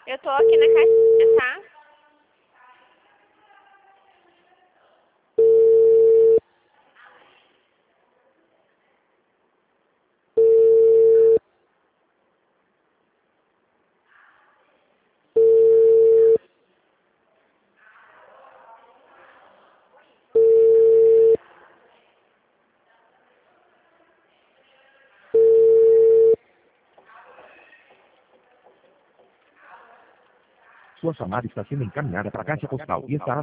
Eu tô aqui na caixinha, tá? Sua chamada está sendo encaminhada para a caixa postal e estará